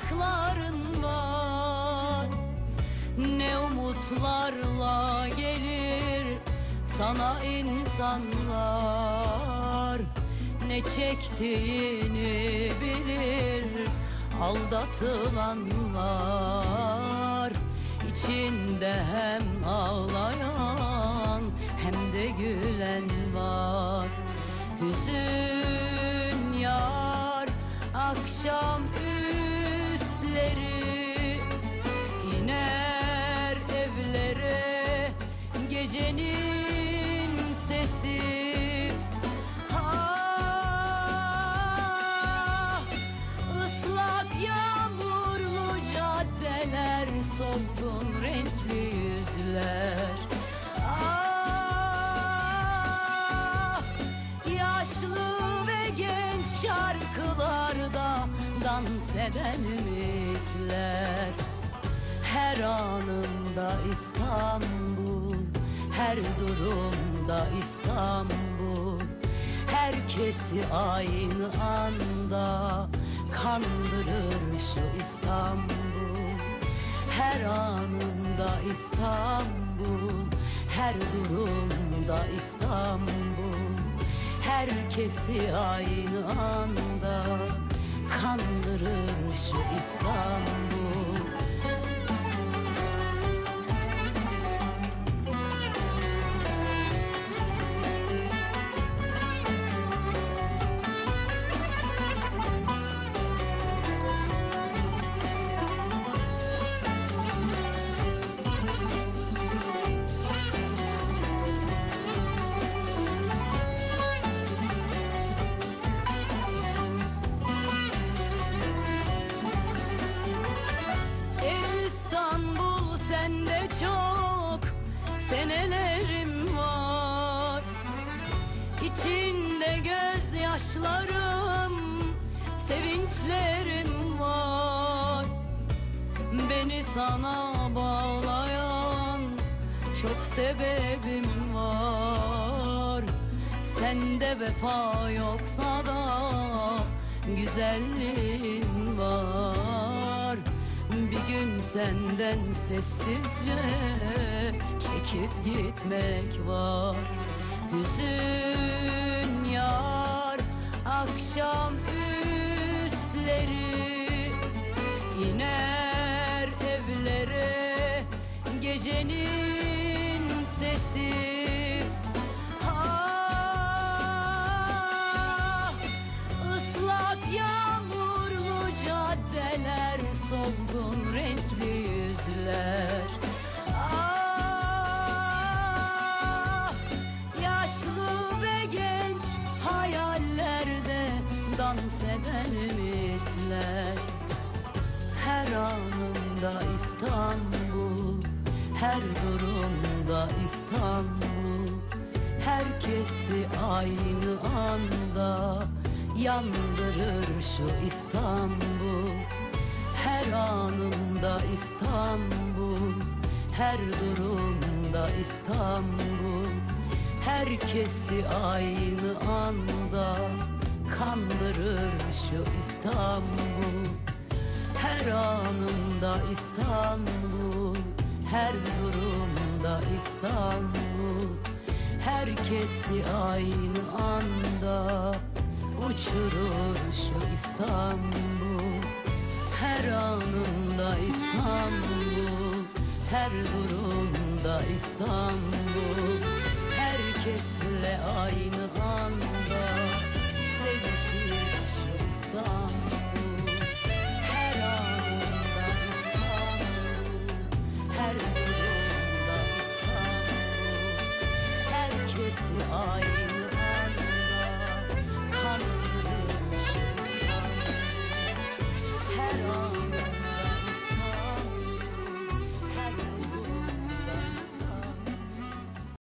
uzakların var. Ne umutlarla gelir sana insanlar, ne çektiğini bilir aldatılanlar. İçinde hem ağlayan hem de gülen var. Hüzün yar akşam üstleri, iner evlere gecenin sesi. Islak yağmurlu caddeler, solgun renkli yüzler. Yaşlı ve genç şarkılarda dans eden ümitler. Her anında İstanbul, her durumda İstanbul. Herkesi aynı anda kandırır şu İstanbul. Her anında İstanbul, her durumda İstanbul. Herkesi aynı anda kandırır şu İstanbul. Senelerim var, içinde gözyaşlarım, sevinçlerim var. Beni sana bağlayan çok sebebim var. Sende vefa yoksa da güzelliğin var. Bir gün senden sessizce çekip gitmek var. Hüzün yar akşam üstleri, iner evlere gecenin sesi. Islak yağmurlu caddeler, solgun renkli yüzler. Yaşlı ve genç hayallerde dans eden ümitler. Her anımda İstanbul, her durumda İstanbul. Herkesi aynı anda yandırır şu İstanbul. Her anımda İstanbul, her durumda İstanbul. Herkesi aynı anda kandırır şu İstanbul. Her anımda İstanbul, her durumda İstanbul. Herkesi aynı anda uçurur şu İstanbul. Her anımda İstanbul, her durumda İstanbul. Herkesle aynı anda